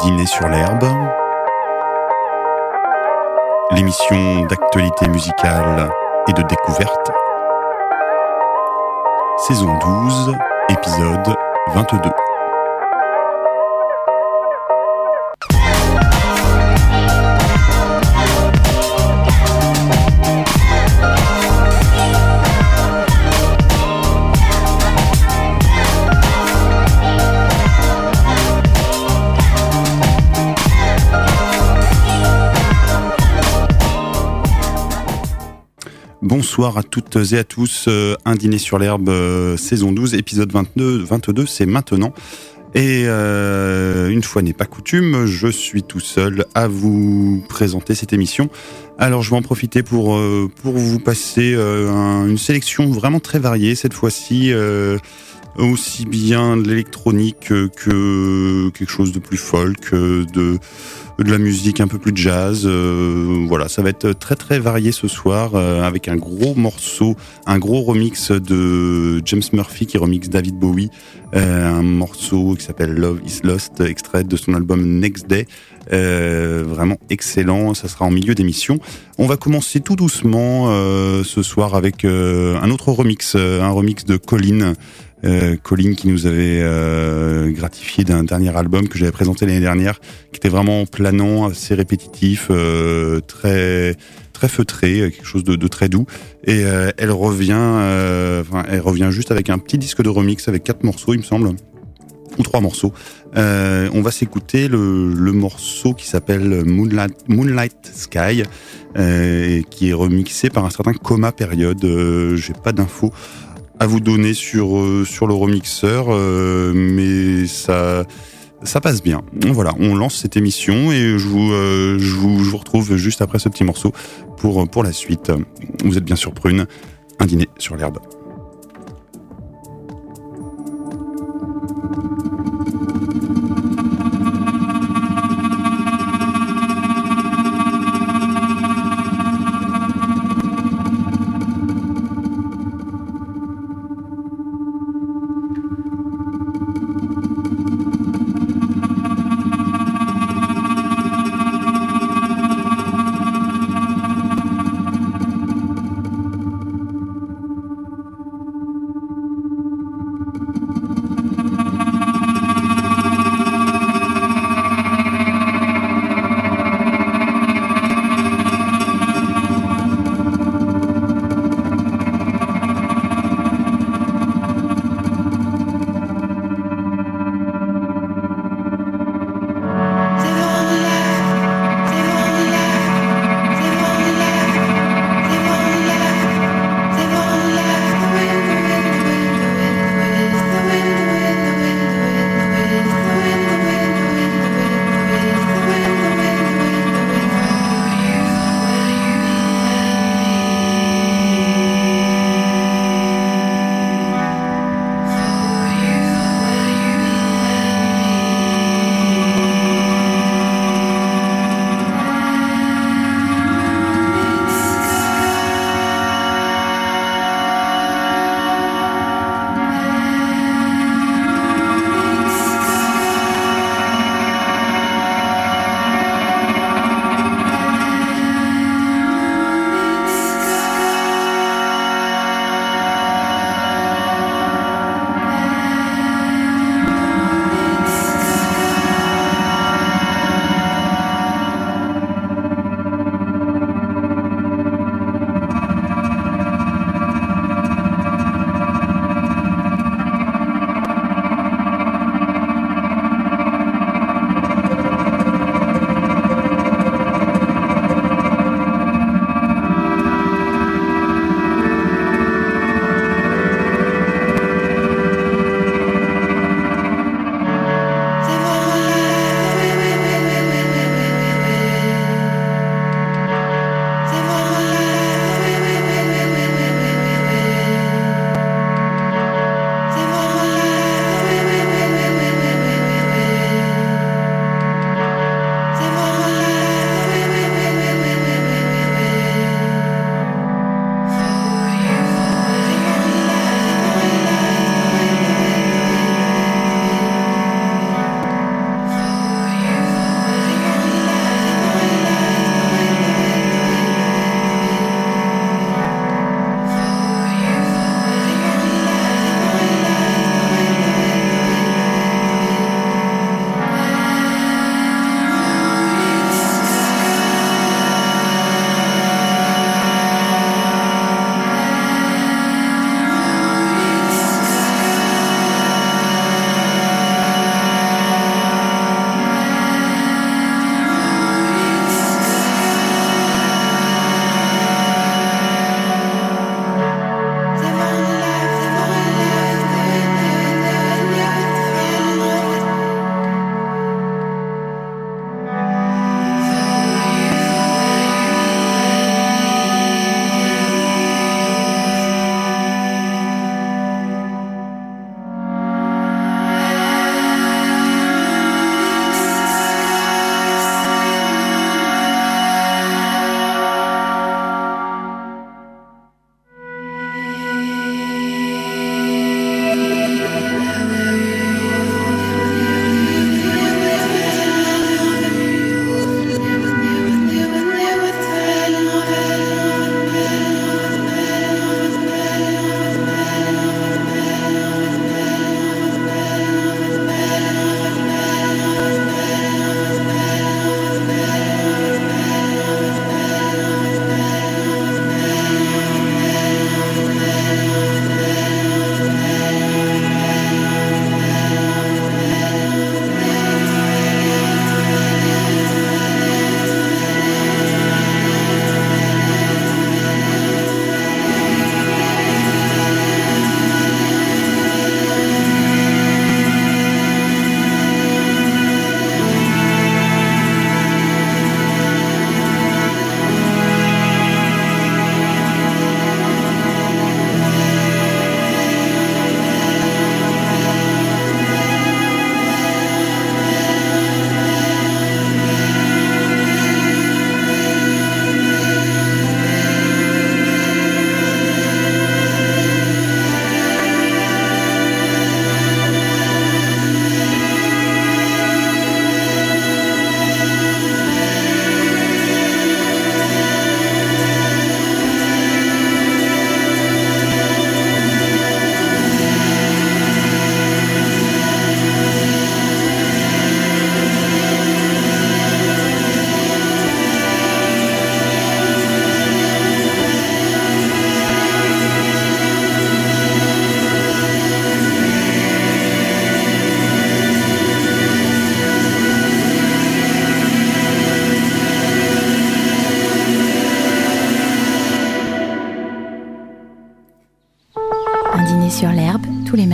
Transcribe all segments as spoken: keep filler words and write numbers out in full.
Dîner sur l'herbe, l'émission d'actualité musicale et de découverte, saison douze, épisode vingt-deux. Bonsoir à toutes et à tous, euh, un dîner sur l'herbe, euh, saison douze, épisode vingt-deux, vingt-deux, c'est maintenant. Et euh, une fois n'est pas coutume, je suis tout seul à vous présenter cette émission. Alors je vais en profiter pour, euh, pour vous passer euh, un, une sélection vraiment très variée, cette fois-ci euh, aussi bien de l'électronique que quelque chose de plus folk, de... de la musique un peu plus jazz, euh, voilà, ça va être très très varié ce soir, euh, avec un gros morceau, un gros remix de James Murphy qui remixe David Bowie, euh, un morceau qui s'appelle Love is Lost, extrait de son album Next Day, euh, vraiment excellent, ça sera en milieu d'émission. On va commencer tout doucement euh, ce soir avec euh, un autre remix, euh, un remix de Colin, Euh, Colin qui nous avait euh, gratifié d'un dernier album que j'avais présenté l'année dernière, qui était vraiment planant, assez répétitif, euh, très très feutré, quelque chose de, de très doux. Et euh, elle revient, euh, enfin, elle revient juste avec un petit disque de remix avec quatre morceaux, il me semble, ou trois morceaux. Euh, on va s'écouter le, le morceau qui s'appelle Moonlight, Moonlight Sky, euh, qui est remixé par un certain Coma Période. Euh, j'ai pas d'infos à vous donner sur euh, sur le remixeur, euh, mais ça ça passe bien. Voilà, on lance cette émission et je vous euh, je vous je vous retrouve juste après ce petit morceau pour pour la suite. Vous êtes bien sur Prune, un dîner sur l'herbe.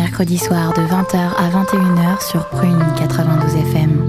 mercredi soir de vingt heures à vingt et une heures sur Prune quatre-vingt-douze F M.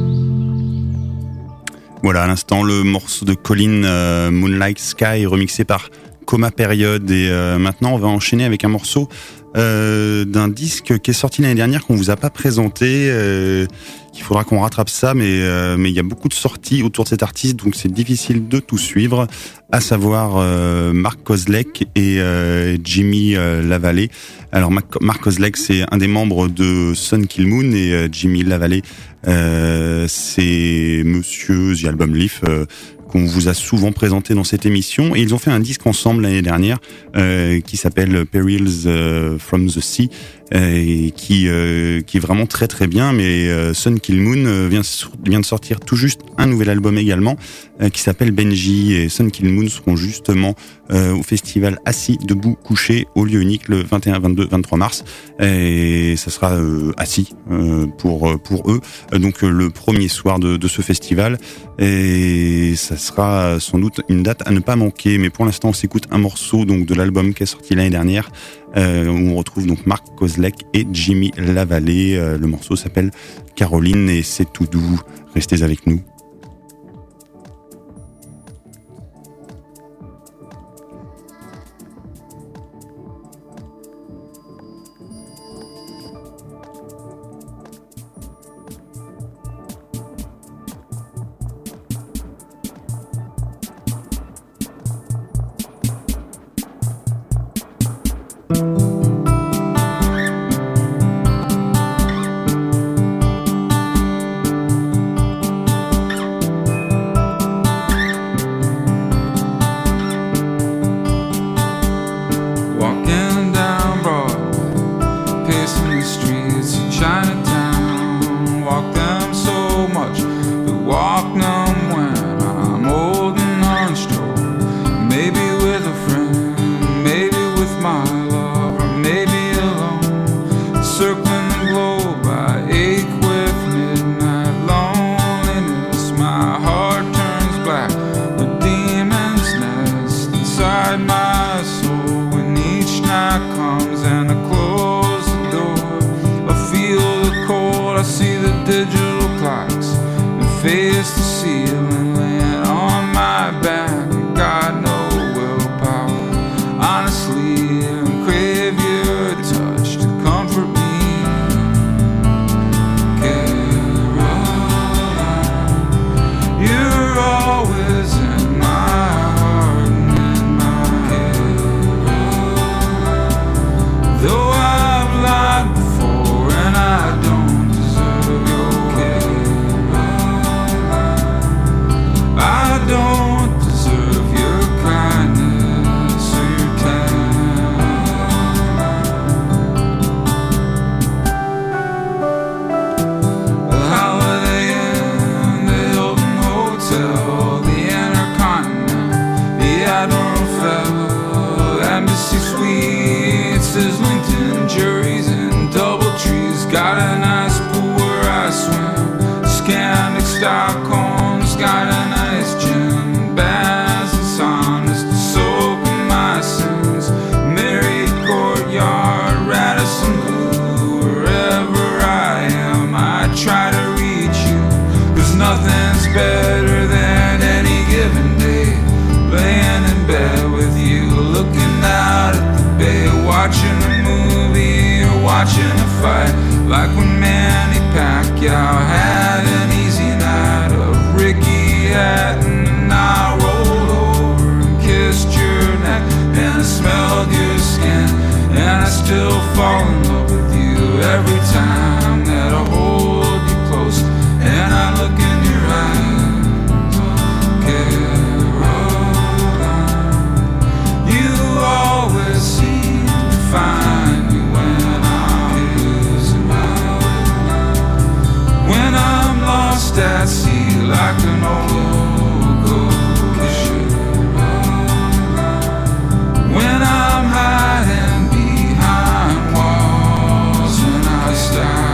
Voilà, à l'instant, le morceau de Colin, euh, Moonlight Sky, remixé par Coma Period. Et euh, maintenant, on va enchaîner avec un morceau euh, d'un disque qui est sorti l'année dernière, qu'on vous a pas présenté. Euh, il faudra qu'on rattrape ça, mais euh, mais il y a beaucoup de sorties autour de cet artiste, donc c'est difficile de tout suivre. À savoir euh, Mark Kozelek et euh, Jimmy euh, Lavalley. Alors Mark Kozelek, c'est un des membres de Sun Kil Moon, et euh, Jimmy Lavalley, euh, c'est Monsieur The Album Leaf, euh, qu'on vous a souvent présenté dans cette émission. Et ils ont fait un disque ensemble l'année dernière euh, qui s'appelle Perils euh, from the Sea, euh, et qui euh, qui est vraiment très très bien. Mais euh, Sun Kil Moon euh, vient vient de sortir tout juste un nouvel album également euh, qui s'appelle Benji, et Sun Kil Moon seront justement euh, au festival Assis, debout, couché, au lieu unique le vingt et un, vingt-deux, vingt-trois mars, et ça sera euh, assis euh, pour pour eux. Donc euh, le premier soir de, de ce festival, et ça sera sans doute une date à ne pas manquer. Mais pour l'instant, on s'écoute un morceau donc de l'album qui est sorti l'année dernière, euh, où on retrouve donc Mark Kozelek et Jimmy Lavalley. Euh, le morceau s'appelle Caroline et c'est tout doux. Restez avec nous. When I'm hiding behind walls and I stop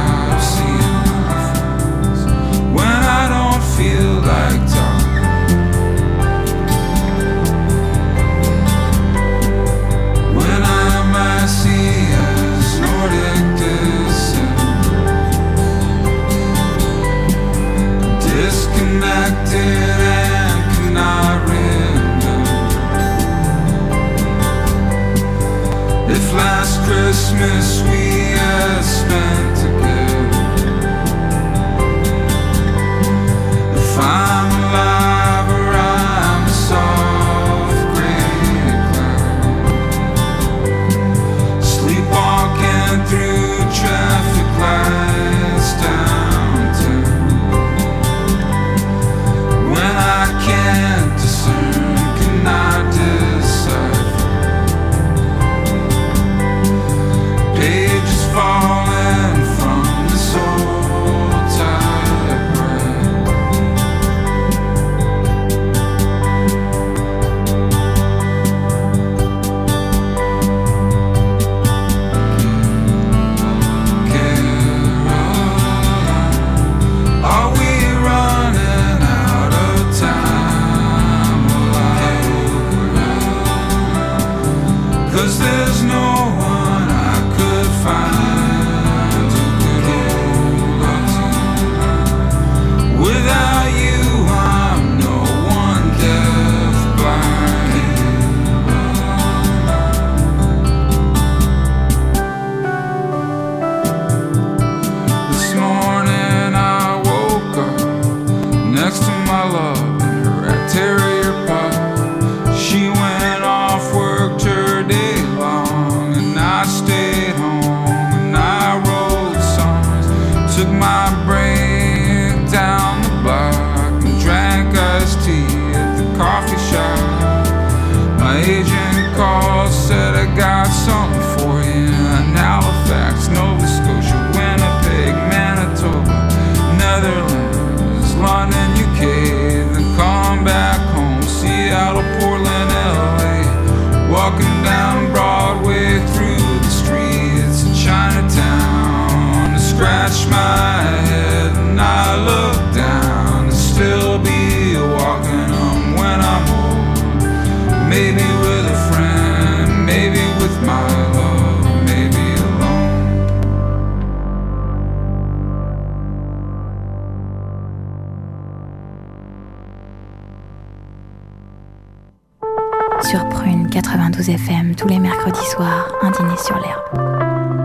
quatre-vingt-douze F M, tous les mercredis soirs, un dîner sur l'herbe.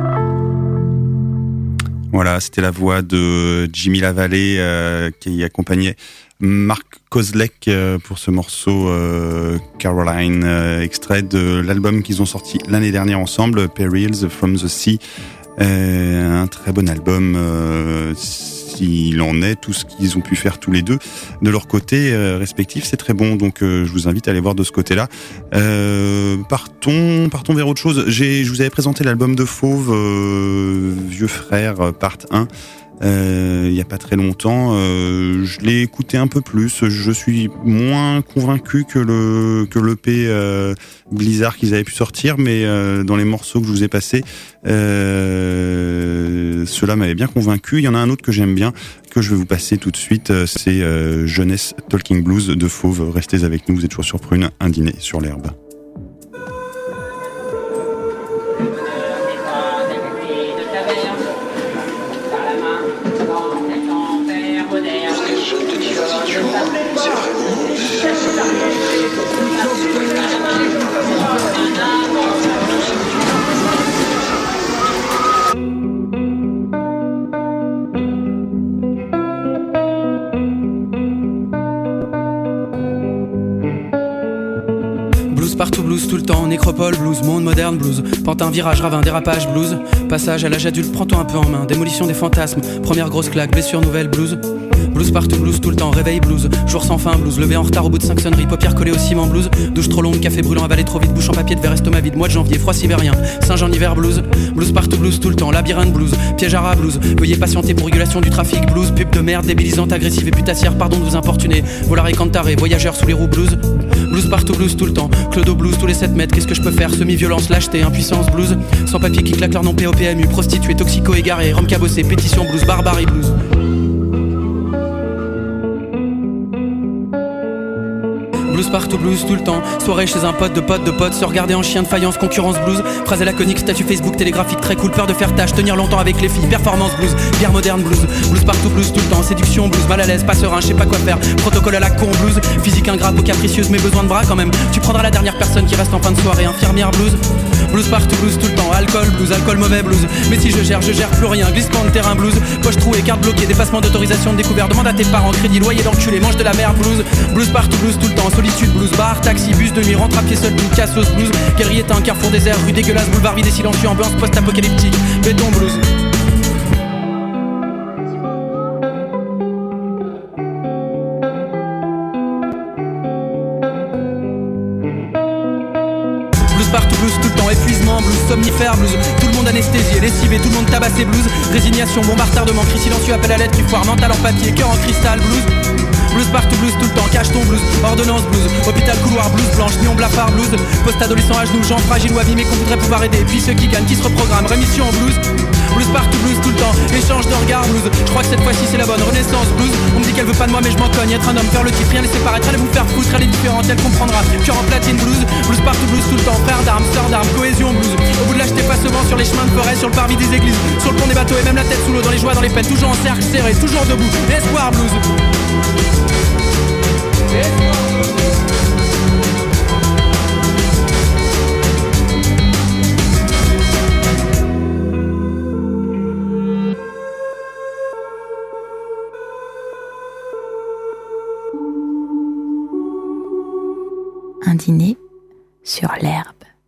Voilà, c'était la voix de Jimmy Lavallée euh, qui accompagnait Mark Kozlek euh, pour ce morceau euh, Caroline, euh, extrait de l'album qu'ils ont sorti l'année dernière ensemble, Perils from the Sea. Euh, un très bon album, euh, s'il en est, tout ce qu'ils ont pu faire tous les deux de leur côté euh, respectif, c'est très bon, donc euh, je vous invite à aller voir de ce côté-là. Euh, partons, partons vers autre chose. J'ai, je vous avais présenté l'album de Fauve, euh, Vieux Frère, part un. Euh, il y a pas très longtemps, euh, je l'ai écouté un peu plus. Je suis moins convaincu que le que l'E P euh, Blizzard qu'ils avaient pu sortir, mais euh, dans les morceaux que je vous ai passés, euh, cela m'avait bien convaincu. Il y en a un autre que j'aime bien, que je vais vous passer tout de suite. C'est euh, Jeunesse Talking Blues de Fauve. Restez avec nous, vous êtes toujours sur Prune, un dîner sur l'herbe. Partout blues tout le temps, nécropole blues, monde moderne blues, pantin, virage, ravin, dérapage blues, passage à l'âge adulte, prends-toi un peu en main, démolition des fantasmes, première grosse claque, blessure nouvelle blues, blues partout blues tout le temps, réveil blues, jour sans fin blues, levé en retard au bout de cinq sonneries, paupières collées au ciment blues, douche trop longue, café brûlant, avalé trop vite, bouche en papier de verre, estomac vide, mois de janvier, froid sibérien, singe en hiver blues, blues partout blues tout le temps, labyrinthe blues, piège à rat blues, veuillez patienter pour régulation du trafic blues, pub de merde, débilisante, agressive et putassière, pardon de vous importuner, volare et cantaré, voyageurs sous les roues blues, blues partout blues tout le temps, clodo blues tous les sept mètres, qu'est-ce que je peux faire, semi-violence, lâcheté, impuissance blues, sans papier qui claque leur nom P O P M U, prostituée, toxico égaré, rhum cabossé, pétition blues, barbarie blues. Blues partout blues tout le temps, soirée chez un pote de pote de pote, se regarder en chien de faïence, concurrence blues, phrase laconique, statut Facebook, télégraphique très cool, peur de faire tâche, tenir longtemps avec les filles, performance blues, guerre moderne blues, blues partout blues tout le temps, séduction blues, mal à l'aise, pas serein, je sais pas quoi faire, protocole à la con blues, physique ingrate, peau capricieuse mais besoin de bras quand même, tu prendras la dernière personne qui reste en fin de soirée, infirmière blues, blues partout blues tout le temps, alcool blues, alcool mauvais blues, mais si je gère, je gère plus rien, glissement de terrain blues, poche trouée, carte bloquée, dépassement d'autorisation de découvert, demande à tes parents, crédit, loyer d'enculé, mange de la merde blues, blues partout blues tout le temps, solitude blues, bar, taxi, bus de nuit, rentre à pied seul, blues, cassos blues, guerrier est un carrefour désert, rue dégueulasse, boulevard vide et silencieux, ambiance post-apocalyptique, béton blues. Blues partout blues tout le temps, épuisement blues, somnifère blues, tout le monde anesthésié, lessivé, tout le monde tabassé blues, résignation, bombardement, cri silencieux, appel à l'aide, cri foire, mental en papier, cœur en cristal blues. Blues partout blues tout le temps, cache ton blues, ordonnance blues, hôpital couloir blues, blanche, nion blafard blues, post-adolescent à genoux, gens fragiles ou abîmés qu'on voudrait pouvoir aider, puis ceux qui gagnent, qui se reprogramment, rémission blues, blues partout blues tout le temps, échange de regards blues, je crois que cette fois-ci c'est la bonne, renaissance blues, on me dit qu'elle veut pas de moi mais je m'en cogne, être un homme, faire le kiff, rien laisser paraître, allez vous faire foutre, elle est différente, elle comprendra, cœur en platine blues, blues partout blues tout le temps, frère d'armes, sœur d'armes, cohésion blues, au bout de l'âge t'es pas souvent sur les chemins de forêt, sur le parvis des églises, sur le pont des bateaux et même la tête sous l'eau, dans les joies, dans les fêtes, toujours en cercle serré, toujours debout, espoir blues. Un dîner sur l'herbe.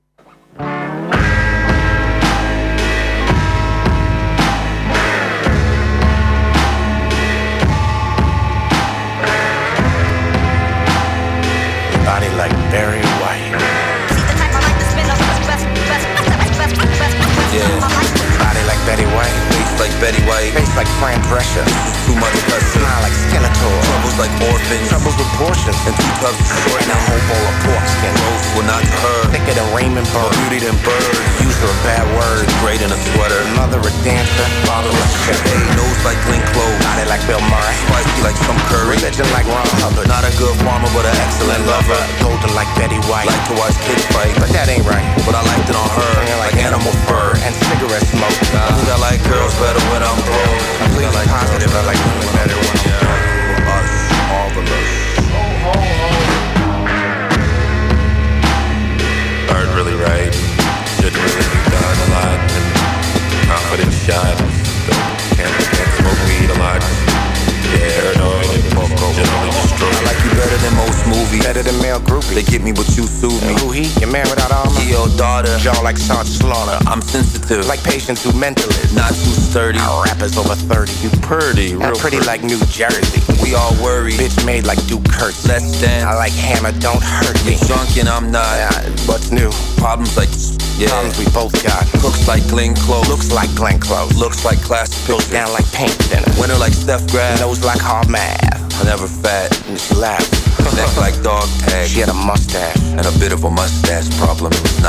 Body like Barry White. Yeah, body like Betty White. Face like Betty White. Face like Fran Drescher. Too much cussing. Smile like Skeletor. Troubles like orphans. Troubles with portions. And two tubs of short. And a whole bowl of pork skin. Rose will not to her. Thicker than Raymond Burr. More beauty than birds. Use her bad words. Great in a sweater. Mother a dancer. Father a chef. Hey, nose like Glenn Close. Body like Bill Murray. Spicy like some curry. Religion like Ron Hubbard. Not a good farmer but an excellent lover. Golden like Betty White. Like to watch kids fight. But that ain't right. But I liked it on her. Like, like animal fur. And cigarette smoke. I think I like girls better when I'm broke. Completely like positive. I like women better when I'm broke. Us, marvelous. Bird better than male groupies. They get me what you soothe me. Who he? Your man without armor? Your daughter. Jaw like Sarge Slaughter. I'm sensitive. Like patients who mental is. Not too sturdy. Our rappers over thirty. You pretty. Real pretty, pretty like New Jersey. We all worry. Bitch made like Duke Curtis. Less than. I like hammer, don't hurt me. You're drunk and I'm not. Yeah, what's new? Problems like, yeah. Problems we both got. Cooks like Glenn Close. Looks like Glenn Close. Looks like classic pictures. Goes down like paint thinner. Winter like Steph Grab. Nose like hard math. I never fat. And she laughed. Neck like dog tag. She had a mustache. And a bit of a mustache problem. It was nice.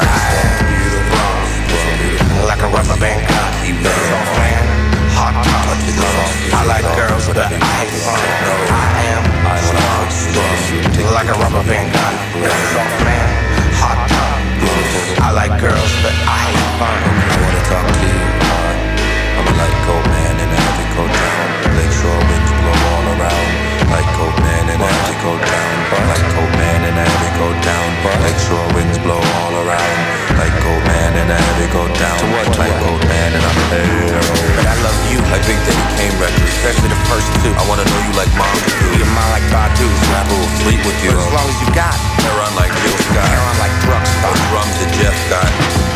Like a rubber band cock. Keep that soft man. Hot top. I like girls with a I hate fun. I am strong. Like a rubber band cock. Soft man. Hot top. I like girls but I hate fun. I wanna talk to you. I'm a light coat man in a heavy coat down. Lakeshore winds blow all around. Light coat man in a heavy coat down. Light coat man in a heavy coat down. Lakeshore winds blow all around. Light coat man in a heavy coat down. To what? Light coat man and I'm here. But I love you like Big Daddy Kane records, especially the first two. I wanna know you like mom do. You're mine like Badu's. Rap will sleep with you. But as long as you got hair on like Bill Scott. Hair on like Brooks. Those drums that Jeff got.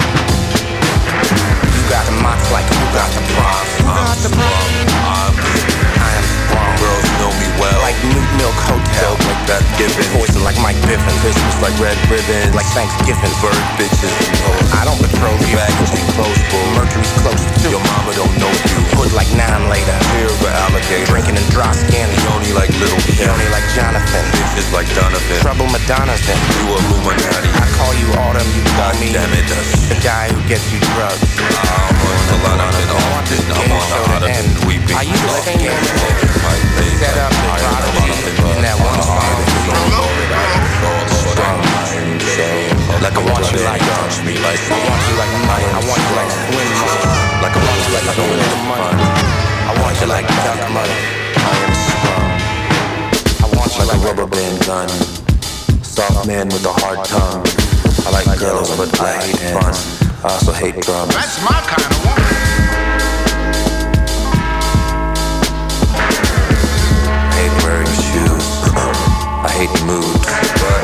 You got the mops like who got the proms. Who got the proms? I'm I am strong. Girls know me well. Like New Milk Hotel. Like that Gibbon. Voices like Mike Biffin. Christmas like Red Ribbon. Like Thanksgiving. Bird bitches. I don't patrol you. Baggage and clothes full. Mercury's close too. Your mama don't know you. Put like nine later. Here with alligator. Drinking and dry skin. Yoni like Little Kim. Yoni like Jonathan. Bitches like Donovan. Trouble Madonna's in. You Illuminati. I call you Autumn. You call me. Damn it. The guy who gets you drugs. I'm on the line. I'm in often. I'm on the hotter than weeping. Are you the same? Set up the prodigy in that one song. Like I want you like touch me like I want you like money. I want you like win money. Like I want you like going in the money. I want you like duck money. I am strong. I want you like a rubber band gun. Soft man with a hard tongue. I like girls but I hate fun. I also hate drums. That's my kind of woman. Wearing shoes. I hate the mood, but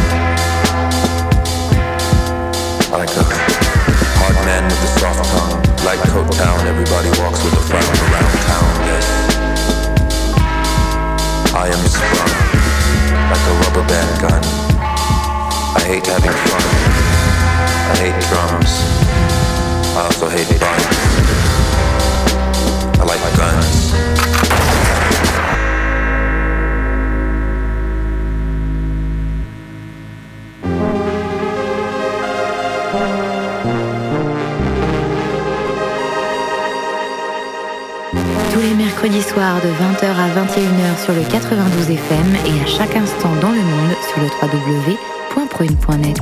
I like a hard man with a soft tongue. Light coat town, everybody walks with a frown around town, yes. I am sprung like a rubber band gun. I hate having fun. I hate drums. I also hate buns. I like guns. Mercredi soir de vingt heures à vingt et une heures sur le quatre-vingt-douze F M et à chaque instant dans le monde sur le w w w point prune point net.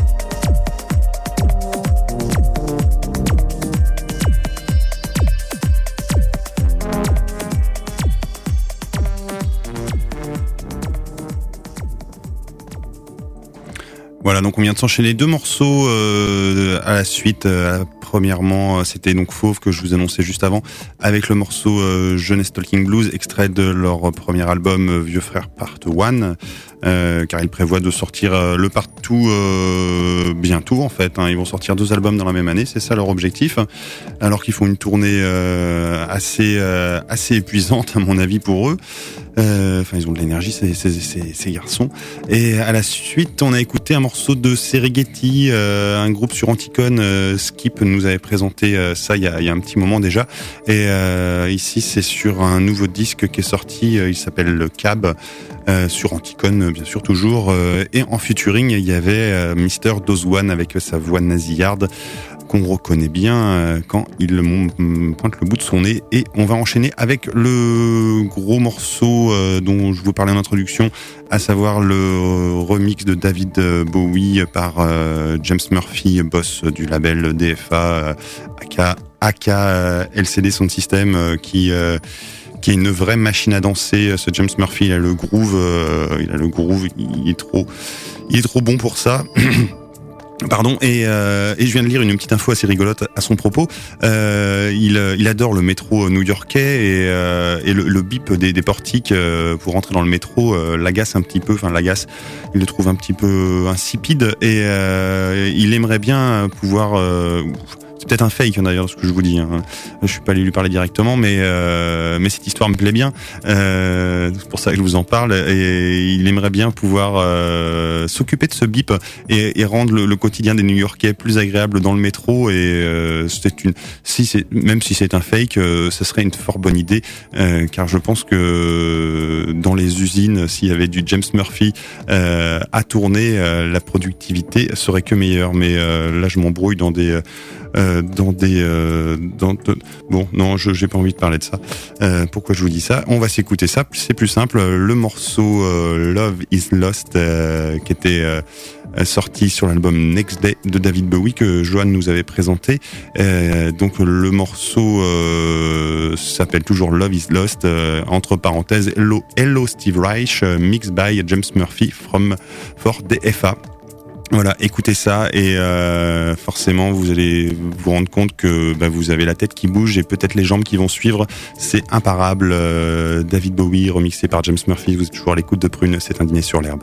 Voilà, donc on vient de s'enchaîner deux morceaux euh, à la suite. Euh, premièrement, c'était donc Fauve que je vous annonçais juste avant, avec le morceau euh, Jeunesse Talking Blues, extrait de leur premier album euh, Vieux Frères Part un, euh, car ils prévoient de sortir euh, le Part deux euh, bientôt en fait. Hein. Ils vont sortir deux albums dans la même année, c'est ça leur objectif, alors qu'ils font une tournée euh, assez euh, assez épuisante à mon avis pour eux. Euh, enfin, ils ont de l'énergie, ces, ces, ces, ces garçons. Et à la suite, on a écouté un morceau de Serengeti, euh, un groupe sur Anticon. Euh, Skip nous avait présenté euh, ça il y, a, il y a un petit moment déjà. Et euh, ici, c'est sur un nouveau disque qui est sorti. Euh, il s'appelle le Cab, euh, sur Anticon, bien sûr toujours. Euh, et en featuring, il y avait euh, Mister Dozwan avec sa voix nasillarde, qu'on reconnaît bien euh, quand il pointe le bout de son nez. Et on va enchaîner avec le gros morceau euh, dont je vous parlais en introduction, à savoir le remix de David Bowie par euh, James Murphy, boss du label D F A, euh, aka, aka L C D Sound System, euh, qui euh, qui est une vraie machine à danser. Ce James Murphy, il a le groove, euh, il a le groove, il est trop, il est trop bon pour ça. Pardon, et, euh, et je viens de lire une petite info assez rigolote à son propos. Euh, il, il adore le métro new-yorkais et, euh, et le, le bip des, des portiques euh, pour rentrer dans le métro euh, l'agace un petit peu, enfin l'agace, il le trouve un petit peu insipide et euh, il aimerait bien pouvoir... Euh, c'est peut-être un fake d'ailleurs ce que je vous dis, hein. Je suis pas allé lui parler directement, mais euh, mais cette histoire me plaît bien, euh, c'est pour ça que je vous en parle, et il aimerait bien pouvoir euh, s'occuper de ce bip et, et rendre le, le quotidien des New-Yorkais plus agréable dans le métro, et euh, c'est une si c'est même si c'est un fake, euh, ce serait une fort bonne idée, euh, car je pense que dans les usines, s'il y avait du James Murphy euh, à tourner, euh, la productivité serait que meilleure, mais euh, là je m'embrouille dans des Euh, dans des euh, dans de... bon non je j'ai pas envie de parler de ça. Euh, pourquoi je vous dis ça? On va s'écouter ça, c'est plus simple. Le morceau euh, Love Is Lost euh, qui était euh, sorti sur l'album Next Day de David Bowie que Johan nous avait présenté. Euh, donc le morceau euh, s'appelle toujours Love Is Lost, euh, entre parenthèses Hello, Hello Steve Reich, euh, mixed by James Murphy from for D F A. Voilà, écoutez ça et euh, forcément vous allez vous rendre compte que bah, vous avez la tête qui bouge et peut-être les jambes qui vont suivre. C'est imparable. Euh, David Bowie remixé par James Murphy. Vous êtes toujours à l'écoute de Prune. C'est un dîner sur l'herbe.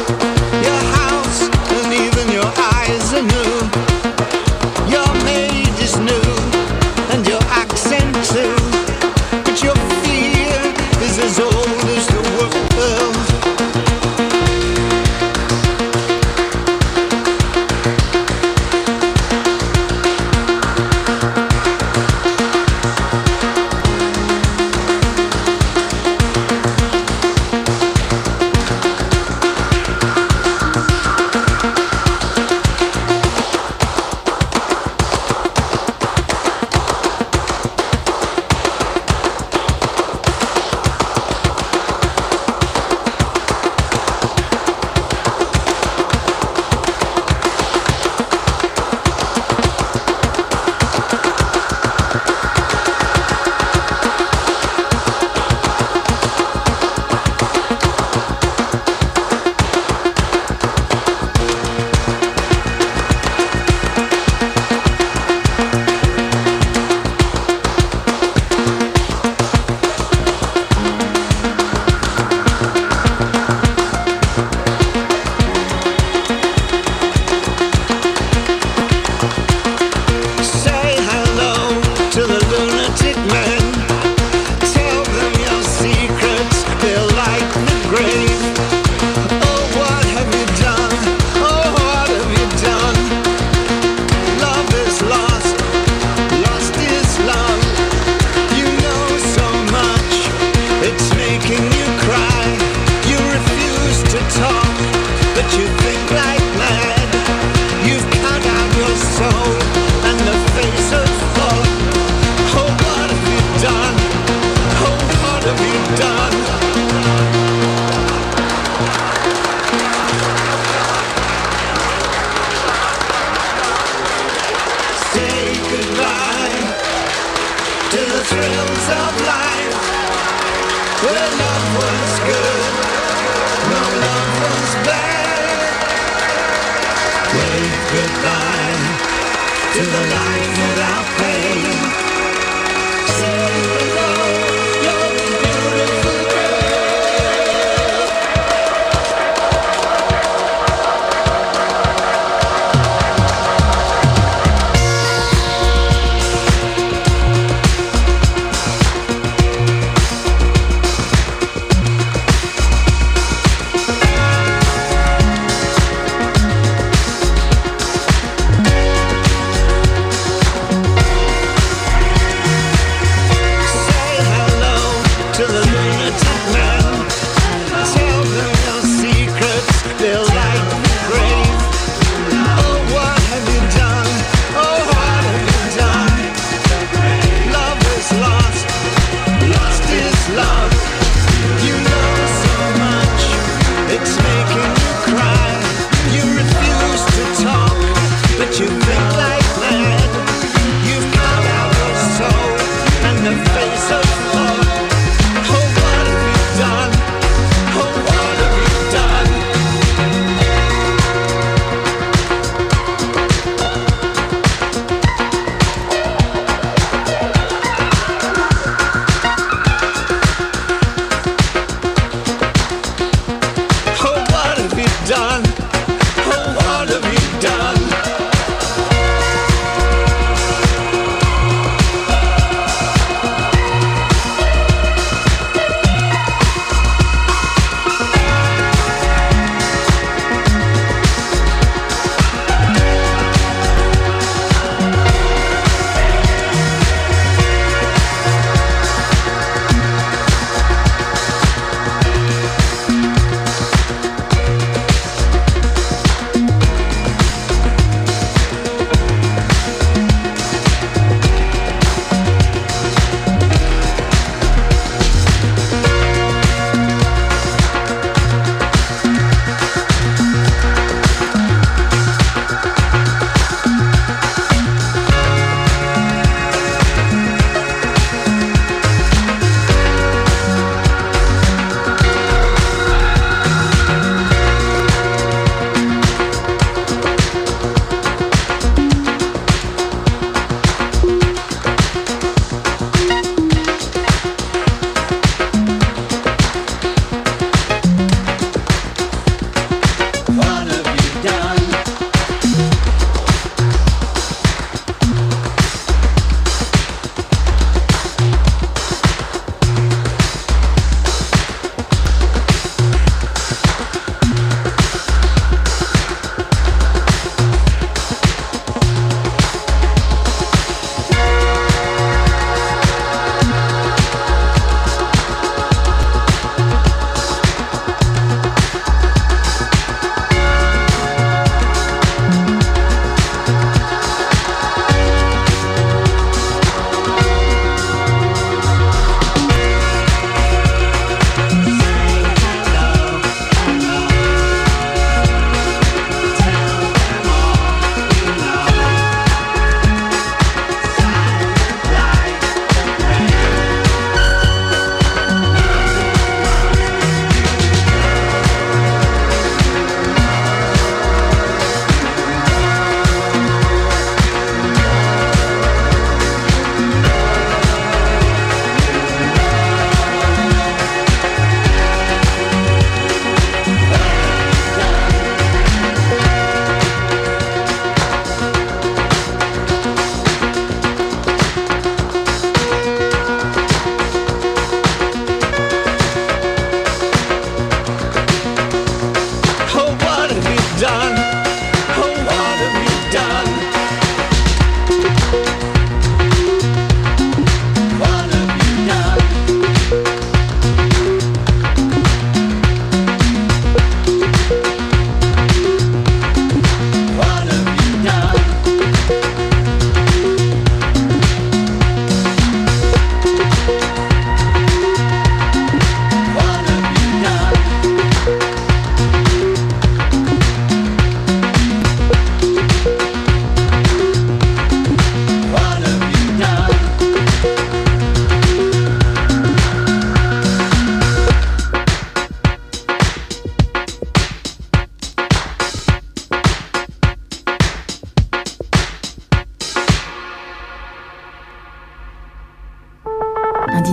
Your house and even your eyes are new. You're made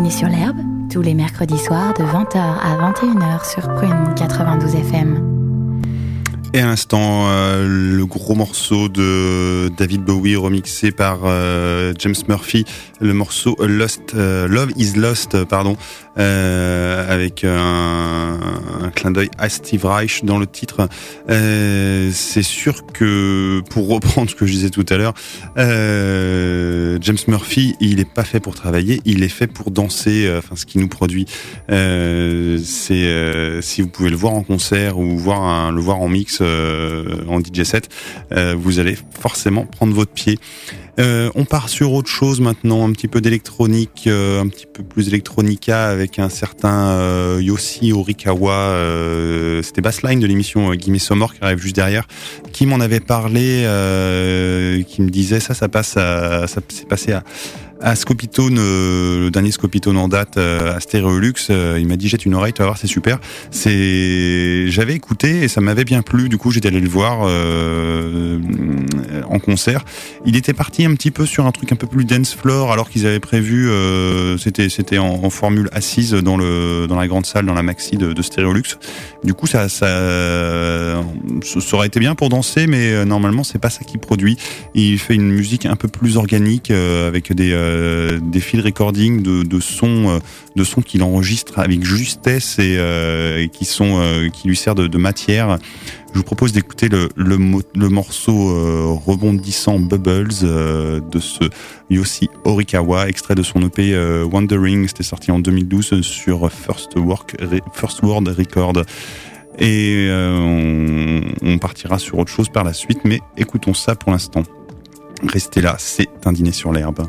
dîner sur l'herbe, tous les mercredis soirs de vingt heures à vingt et une heures sur Prune quatre-vingt-douze F M. Et à l'instant, euh, le gros morceau de David Bowie remixé par euh, James Murphy, le morceau Lost, euh, Love is Lost, pardon, euh, avec un, un clin d'œil à Steve Reich dans le titre. Euh, c'est sûr que, pour reprendre ce que je disais tout à l'heure, euh, James Murphy, il est pas fait pour travailler, il est fait pour danser. Euh, enfin, ce qu'il nous produit, euh, c'est euh, si vous pouvez le voir en concert ou voir un, le voir en mix. Euh, en D J set, euh, vous allez forcément prendre votre pied. Euh, on part sur autre chose maintenant, un petit peu d'électronique, euh, un petit peu plus électronica avec un certain euh, Yoshi Horikawa, euh, c'était Bassline de l'émission euh, Gimme Some More qui arrive juste derrière, qui m'en avait parlé, euh, qui me disait ça, ça passe, à, ça s'est passé à à Scopitone, euh, le dernier Scopitone en date, euh, à Stéréolux, euh, il m'a dit jette une oreille, tu vas voir, c'est super. C'est, j'avais écouté et ça m'avait bien plu. Du coup, j'étais allé le voir euh, en concert. Il était parti un petit peu sur un truc un peu plus dance floor, alors qu'ils avaient prévu. Euh, c'était, c'était en, en formule assise dans le dans la grande salle, dans la maxi de, de Stéréolux. Du coup, ça, ça, ça aurait été bien pour danser, mais euh, normalement, c'est pas ça qu'il produit. Il fait une musique un peu plus organique euh, avec des euh, des field recording de, de sons, euh, de sons qu'il enregistre avec justesse et, euh, et qui sont, euh, qui lui sert de, de matière. Je vous propose d'écouter le, le, le morceau euh, rebondissant Bubbles euh, de ce Yoshi Horikawa, extrait de son E P euh, Wandering. C'était sorti en deux mille douze sur First, Work, First World Record. Et euh, on, on partira sur autre chose par la suite, mais écoutons ça pour l'instant. Restez là, c'est un dîner sur l'herbe.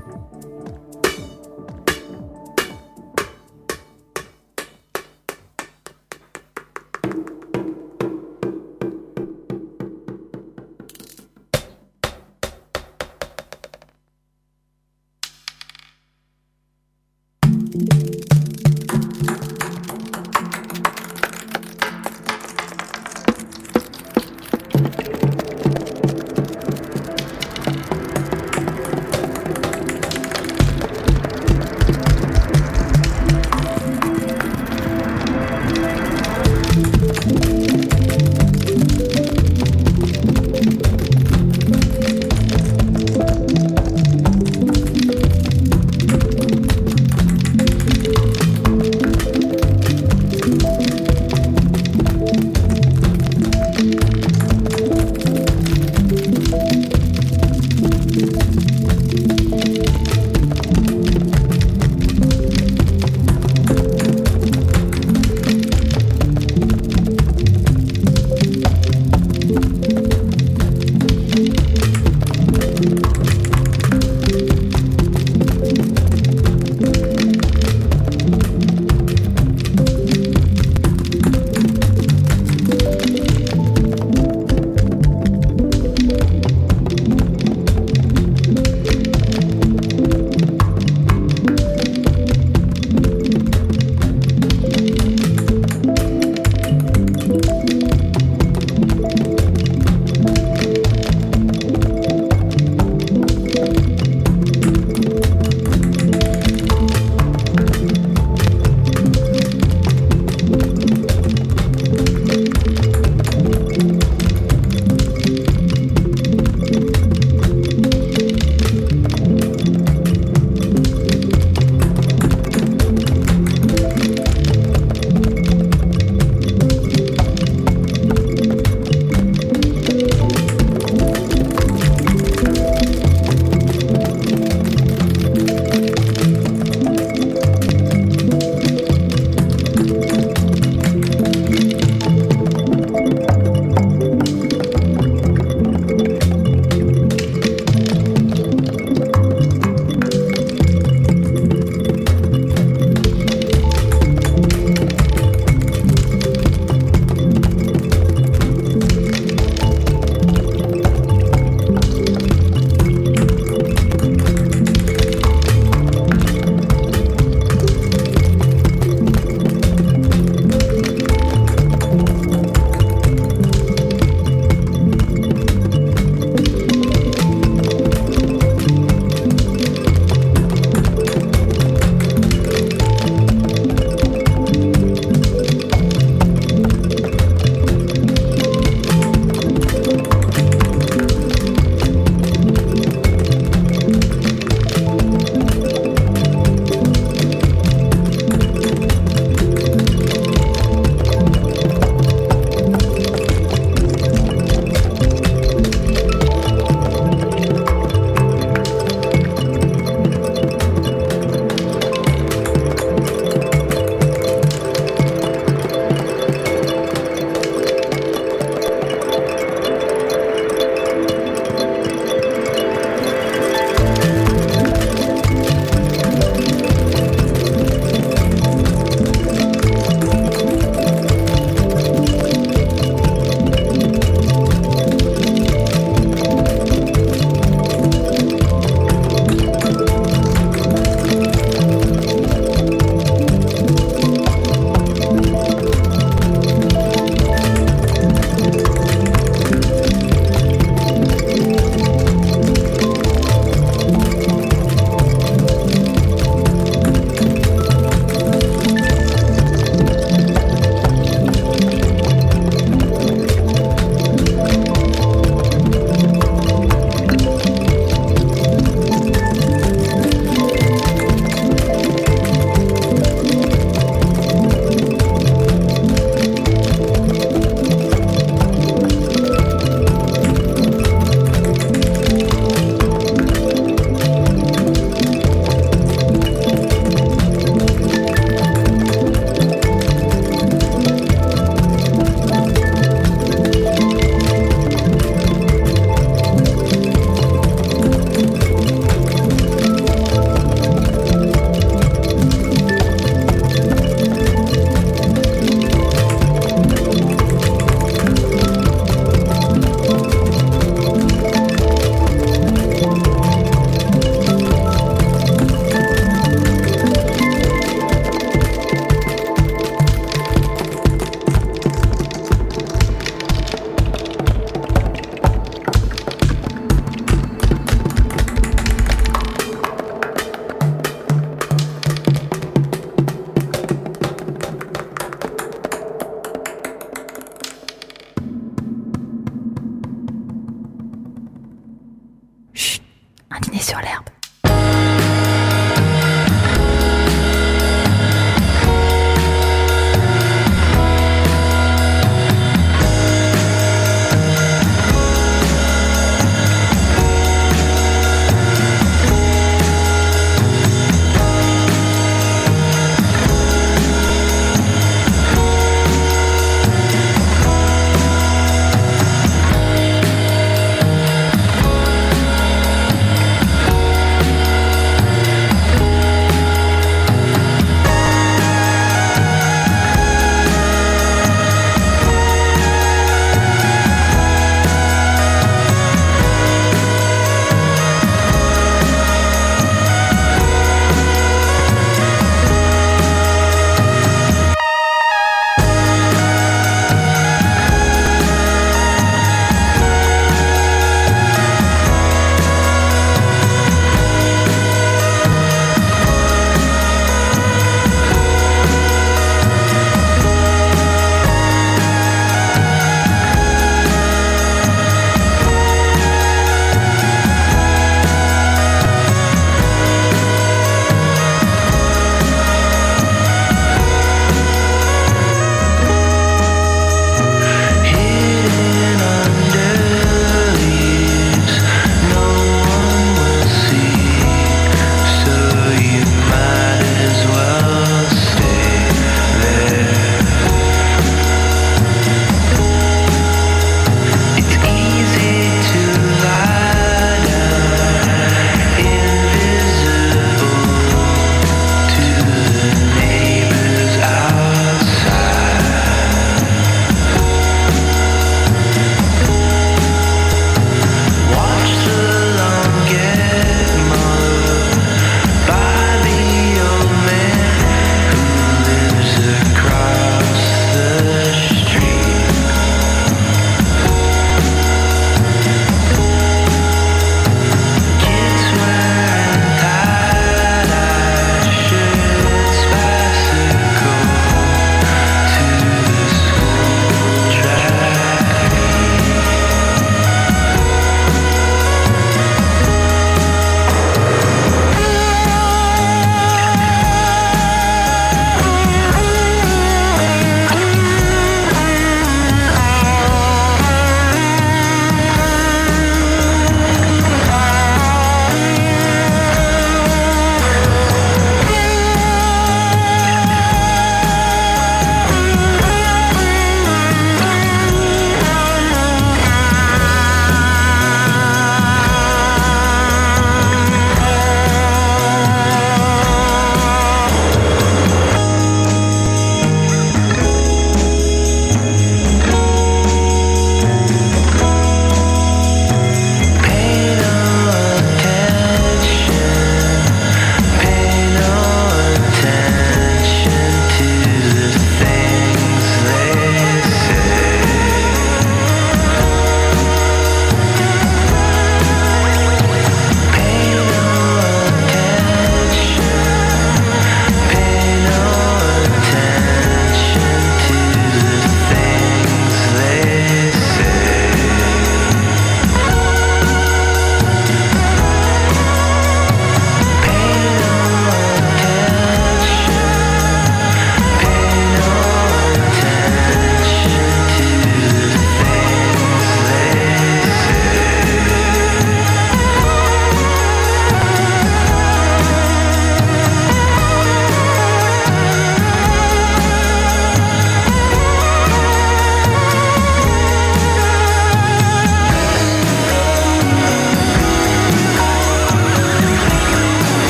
Chut, un dîner sur l'herbe.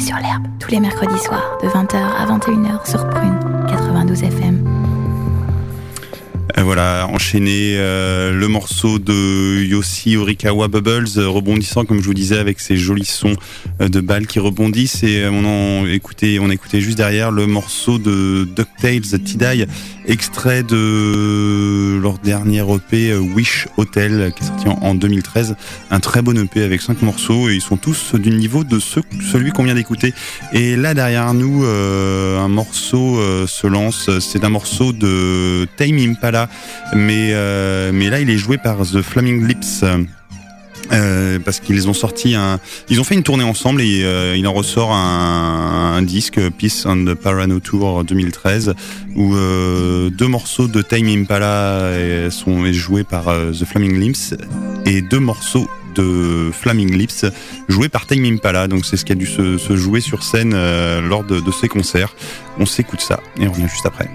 sur l'herbe, tous les mercredis soirs, de vingt heures à vingt et une heures sur Prune quatre-vingt-douze F M. Euh, voilà, enchaîner euh, le morceau de Yoshi Horikawa Bubbles, euh, rebondissant comme je vous disais avec ces jolis sons euh, de balles qui rebondissent, et euh, on, a écouté, on a écouté juste derrière le morceau de DuckTales T-Die, extrait de leur dernier E P euh, Wish Hotel qui est sorti en, en deux mille treize, un très bon E P avec cinq morceaux, et ils sont tous du niveau de ce, celui qu'on vient d'écouter. Et là derrière nous euh, un morceau euh, se lance, c'est un morceau de Tame Impala, mais euh, mais là il est joué par The Flaming Lips. Euh, parce qu'ils ont sorti un, ils ont fait une tournée ensemble, et euh, il en ressort un, un disque Peace on the Parano Tour deux mille treize où euh, deux morceaux de Tame Impala sont joués par euh, The Flaming Lips et deux morceaux de Flaming Lips joués par Tame Impala. Donc c'est ce qui a dû se, se jouer sur scène euh, lors de, de ces concerts. On s'écoute ça et on revient juste après.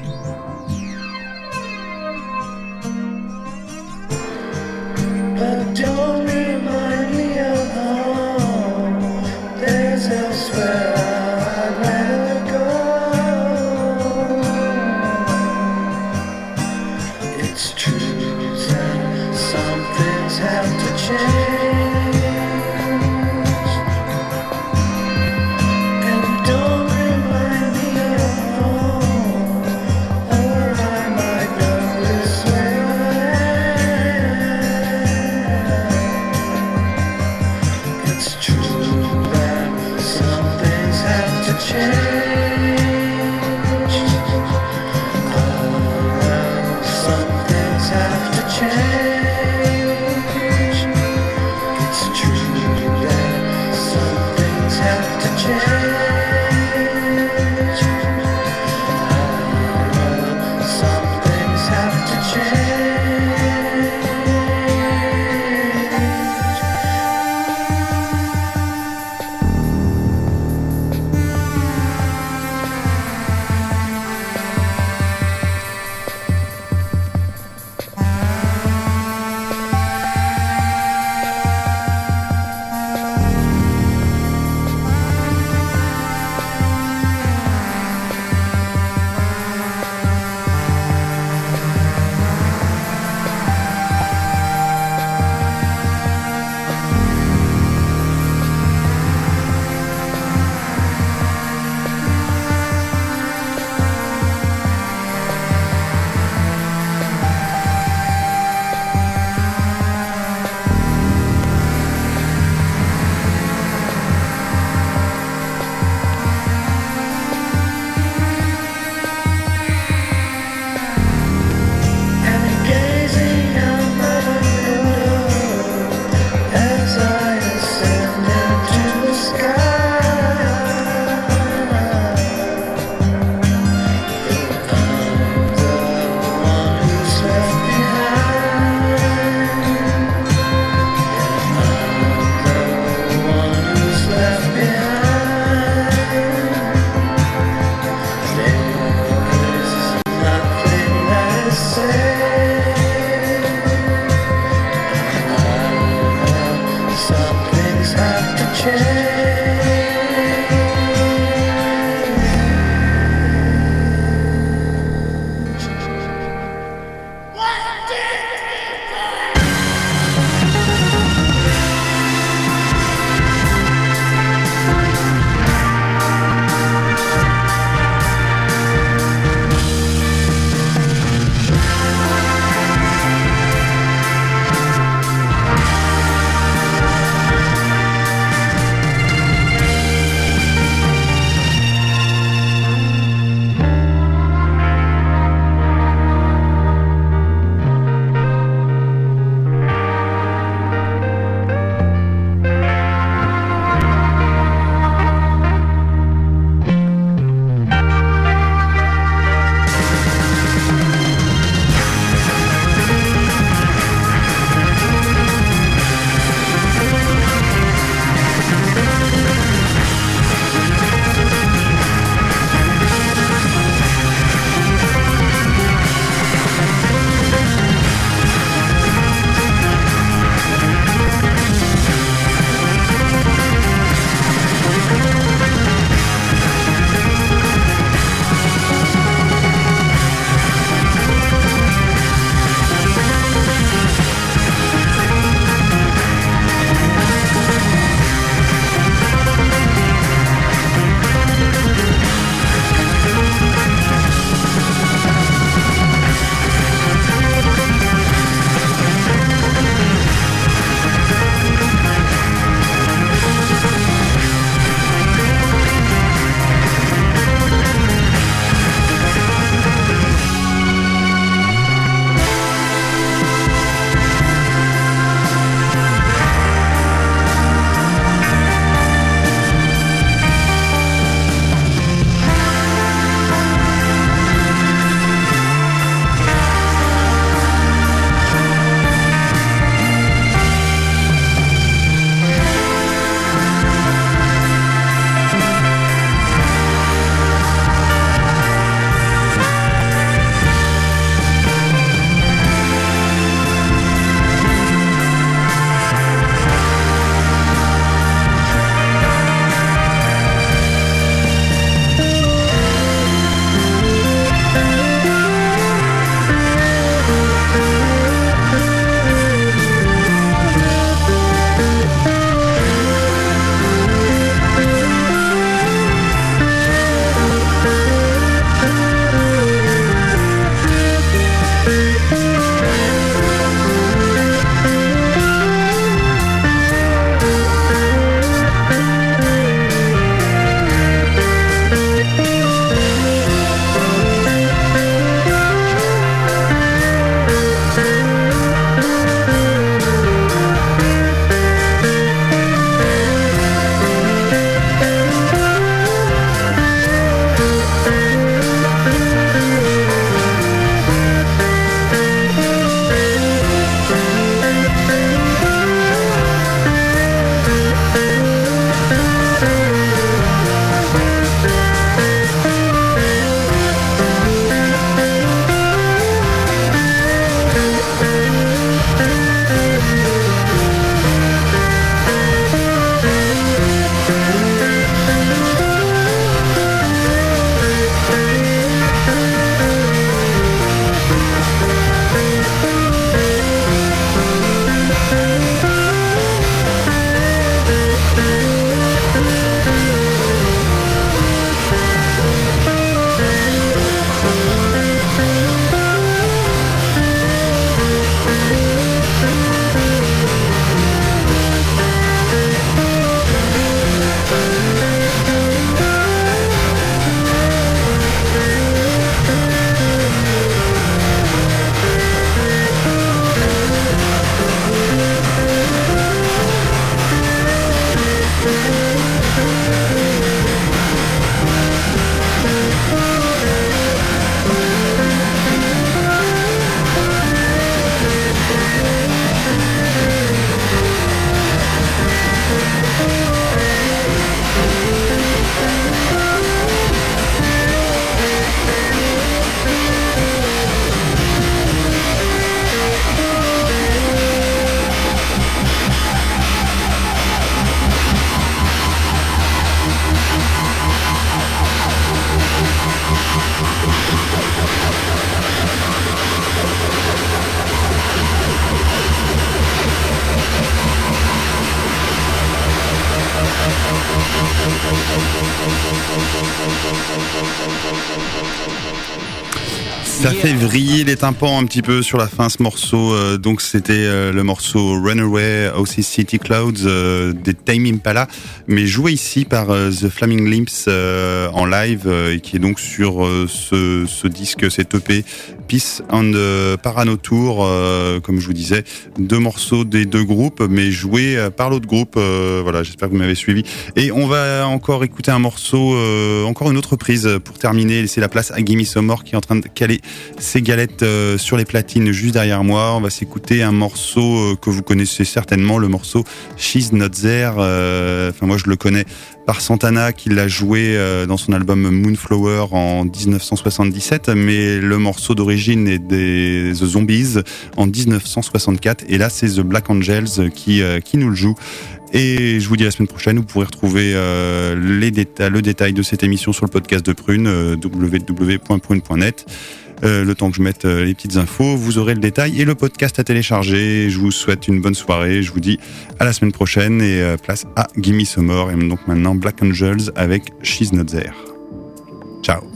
Ça fait vriller les tympans un petit peu sur la fin ce morceau. Euh, donc c'était euh, le morceau Runaway O C City Clouds euh, des Tame Impala, mais joué ici par euh, The Flaming Lips euh, en live euh, et qui est donc sur euh, ce, ce disque, cet E P Peace on the Parano Tour. Euh, comme je vous disais, deux morceaux des deux groupes, mais joués euh, par l'autre groupe. Euh, voilà, j'espère que vous m'avez suivi. Et on va encore écouter un morceau, euh, encore une autre prise pour terminer, laisser la place à Gimme Some More qui est en train de caler ses galettes euh, sur les platines juste derrière moi. On va s'écouter un morceau euh, que vous connaissez certainement, le morceau She's Not There. Euh, enfin moi je le connais par Santana qui l'a joué euh, dans son album Moonflower en dix-neuf cent soixante-dix-sept, mais le morceau d'origine est des The Zombies en dix-neuf cent soixante-quatre, et là c'est The Black Angels qui, euh, qui nous le joue. Et je vous dis à la semaine prochaine, vous pourrez retrouver euh, les déta- le détail de cette émission sur le podcast de Prune, euh, w w w point prune point net. Euh, le temps que je mette euh, les petites infos, vous aurez le détail et le podcast à télécharger. Je vous souhaite une bonne soirée, je vous dis à la semaine prochaine et euh, place à Gimme Some More, et donc maintenant Black Angels avec She's Not There. Ciao.